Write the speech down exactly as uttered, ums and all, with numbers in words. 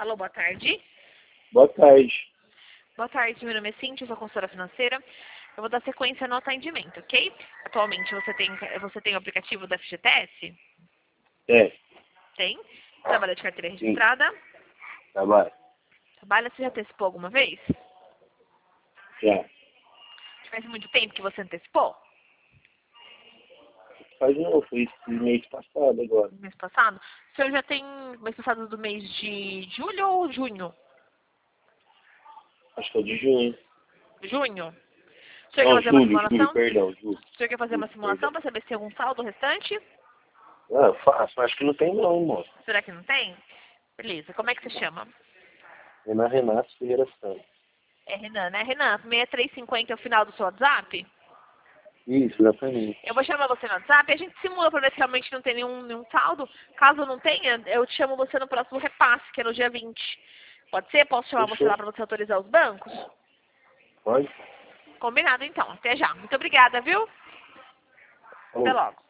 Alô, boa tarde. Boa tarde. Boa tarde, meu nome é Cintia, sou consultora financeira. Eu vou dar sequência no atendimento, ok? Atualmente você tem, você tem o aplicativo da F G T S? É, Tem. Trabalha de carteira sim, registrada? trabalho. Trabalha, você já antecipou alguma vez? Já. Faz muito tempo que você antecipou? Faz não, foi esse mês passado agora. Mês passado? O senhor já tem mês passado do mês de julho ou junho? Acho que é de junho. Junho? O senhor quer Não, fazer uma julho, julho, simulação? perdão, julho. O senhor quer fazer uma Julho, simulação perdão. para saber se tem algum saldo restante? Ah, eu faço, acho que não tem não, moço. Será que não tem? Beleza, como é que você chama? Renan Renato Ferreira Santos. É Renan, né? Renan, seis três cinco zero é o final do seu WhatsApp? Isso, exatamente. Eu vou chamar você no WhatsApp e a gente simula para ver se realmente não tem nenhum, nenhum saldo. Caso não tenha, eu te chamo você no próximo repasse, que é no dia vinte. Pode ser? Posso chamar você Fechou? lá para você autorizar os bancos? Pode? Combinado então. Até já. Muito obrigada, viu? Até Falou. logo.